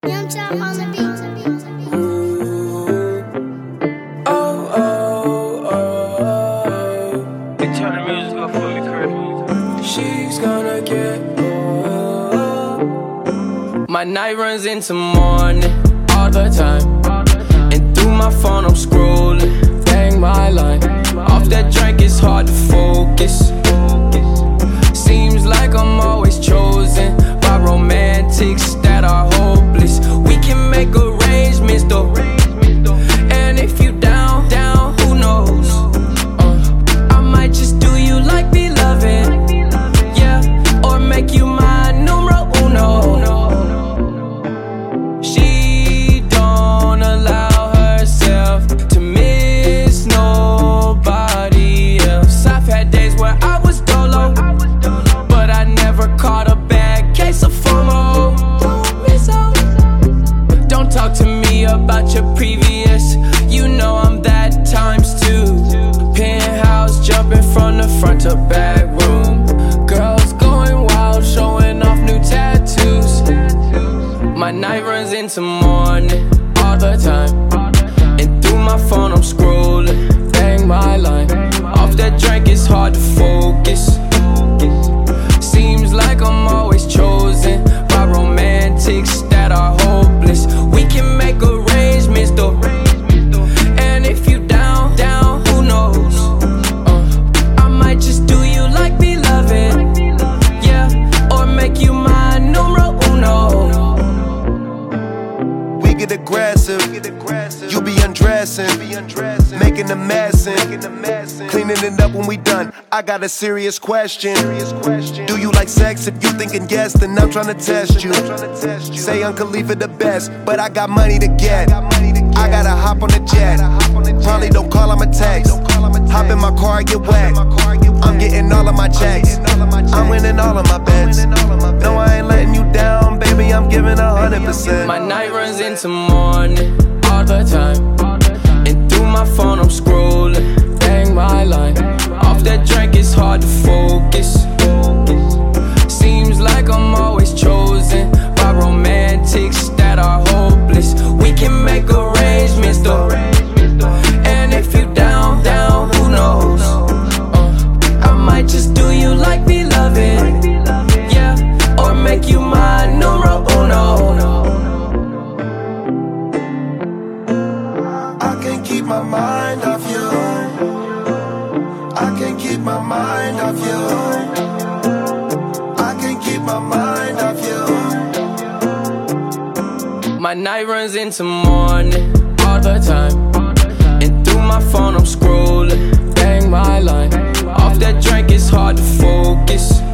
Young Chop on the beat. They turn the music up for me, crib. She's gonna get My night runs into morning all the time, and through my phone I'm scrolling, bang my line. Off that drink it's hard to focus. Seems like I'm always chosen by romantics that are hopeless. We can make arrangements though, and if you down, who knows? I might just do you like beloved, yeah, or make you my numero uno. She don't allow herself to miss nobody else. I've had days where I was dolo, but I never caught a bad case of FOMO. Don't talk to me about your previous, you know I'm that times two. Penthouse jumping from the front to back room. Girls going wild, showing off new tattoos. My night runs into morning all the time, and through my phone I'm scrolling, bang my line. Off that drink it's hard to focus. Seems like I'm always chosen by romantics that are hopeless. We can make arrangements though, and if you down, who knows? I might just do you like beloved, yeah, or make you my numero uno. We get aggressive, you be undressing, making a mess and cleaning it up when we done. I got a serious question. Do you like sex? If you thinking yes, then I'm tryna test you. Say Uncle Khalifa the best, but I got money to get. I gotta hop on the jet. Probably don't call, I'ma text. Hop in my car, get wet. I'm getting all of my checks. I'm winning all of my bets. No, I ain't letting you down, baby, I'm giving 100%. My night runs into morning all the time, and through my phone I'm scrolling, bang my line. Off that drink it's hard to focus. Seems like I'm always chosen by romantics that are hopeless. We can make arrangements though, and if you down, who knows? I might just do you like beloved, yeah, or make you my numero uno. I can't keep my mind off you. I can't keep my mind off you. I can't keep my mind off you. My night runs into morning all the time, and through my phone I'm scrolling, bang my line. Off that drink it's hard to focus.